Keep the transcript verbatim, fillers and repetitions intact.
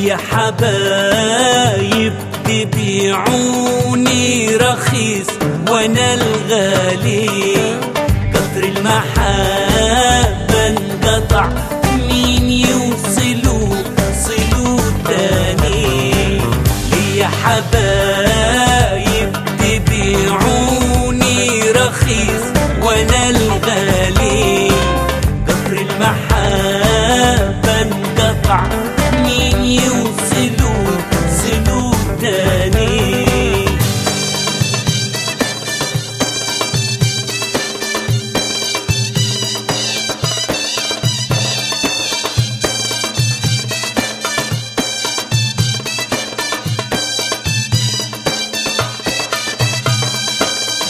يا حبايب تبيعوني رخيص وانا الغالي، قطر المحبة انقطع